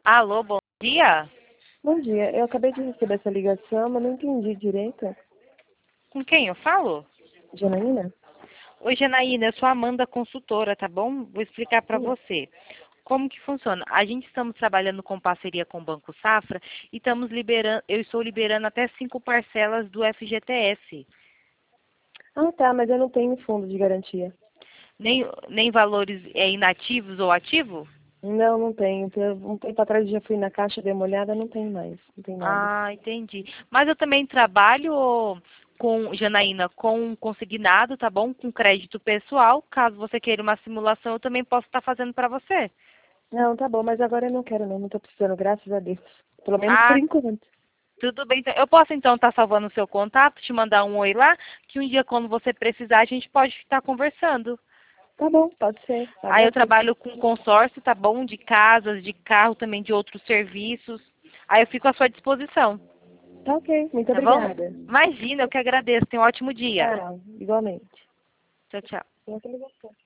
Alô, bom dia? Bom dia, eu acabei de receber essa ligação, mas não entendi direito. Com quem eu falo? Janaína? Oi, Janaína, eu sou a Amanda, consultora, tá bom? Vou explicar para você. Como que funciona? A gente estamos trabalhando com parceria com o Banco Safra e estamos liberando, eu estou liberando até 5 parcelas do FGTS. Ah, tá, mas eu não tenho fundo de garantia. Nem valores inativos ou ativos? Não, não tenho. Um tempo atrás eu já fui na caixa, dei uma olhada, não tem mais, não tem nada. Ah, entendi. Mas eu também trabalho com, Janaína, com consignado, tá bom? Com crédito pessoal. Caso você queira uma simulação, eu também posso estar fazendo para você. Não, tá bom, mas agora eu não quero não tô precisando, graças a Deus. Pelo menos por Ah, enquanto. tudo bem. Então, eu posso então estar salvando o seu contato, te mandar um oi lá, que um dia quando você precisar a gente pode estar conversando. Tá bom, pode ser, Aí eu agradeço. trabalho com consórcio, tá bom? De casas, de carro, também de outros serviços. Aí eu fico à sua disposição, Tá ok, muito tá bom? obrigada. Imagina, eu que agradeço. Tenha um ótimo dia. Tchau, igualmente. Tchau, tchau. Tem outra ligação.